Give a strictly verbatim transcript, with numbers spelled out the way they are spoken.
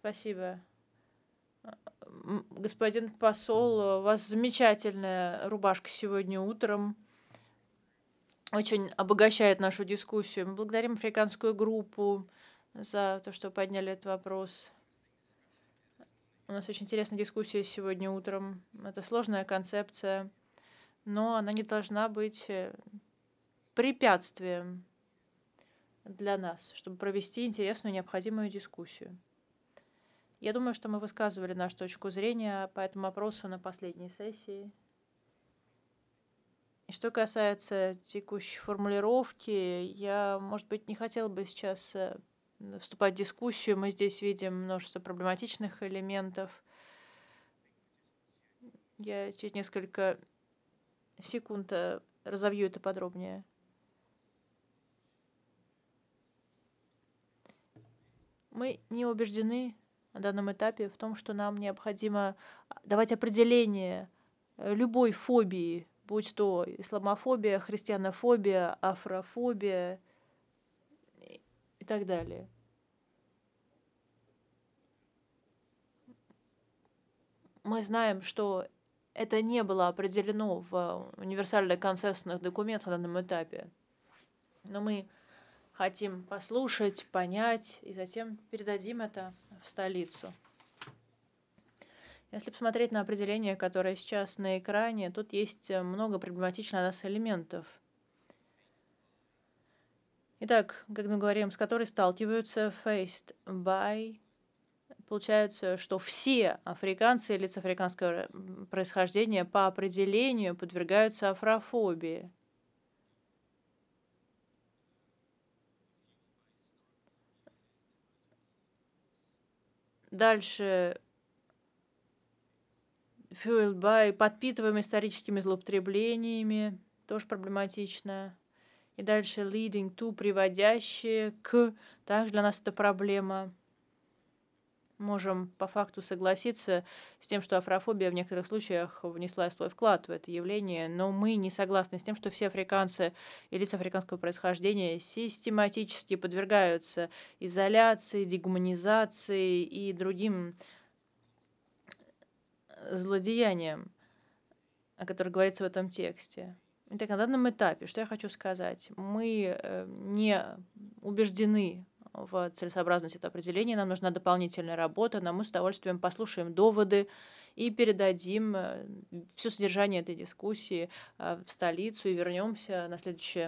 Спасибо. М, Господин посол, у вас замечательная рубашка сегодня утром. Очень обогащает нашу дискуссию. Мы благодарим африканскую группу за то, что подняли этот вопрос. У нас очень интересная дискуссия сегодня утром. Это сложная концепция, но она не должна быть э, препятствием для нас, чтобы провести интересную, необходимую дискуссию. Я думаю, что мы высказывали нашу точку зрения по этому вопросу на последней сессии. И что касается текущей формулировки, я, может быть, не хотела бы сейчас э, вступать в дискуссию. Мы здесь видим множество проблематичных элементов. Я через несколько секунд э, разовью это подробнее. Мы не убеждены на данном этапе в том, что нам необходимо давать определение э, любой фобии, будь то исламофобия, христианофобия, афрофобия и и так далее. Мы знаем, что это не было определено в универсальных консенсусных документах на данном этапе. Но мы хотим послушать, понять и затем передадим это в столицу. Если посмотреть на определение, которое сейчас на экране, тут есть много проблематичных для нас элементов. Итак, как мы говорим, с которой сталкиваются faced by, получается, что все африканцы и лица африканского происхождения по определению подвергаются афрофобии. Дальше fueled by, подпитываем историческими злоупотреблениями, тоже проблематично. И дальше leading to, приводящие к, также для нас это проблема. Можем по факту согласиться с тем, что афрофобия в некоторых случаях внесла свой вклад в это явление, но мы не согласны с тем, что все африканцы и лица африканского происхождения систематически подвергаются изоляции, дегуманизации и другим злодеяниям, о которых говорится в этом тексте. Итак, на данном этапе, что я хочу сказать, мы э, не убеждены в целесообразности этого определения, нам нужна дополнительная работа, но мы с удовольствием послушаем доводы и передадим все содержание этой дискуссии э, в столицу и вернемся на следующее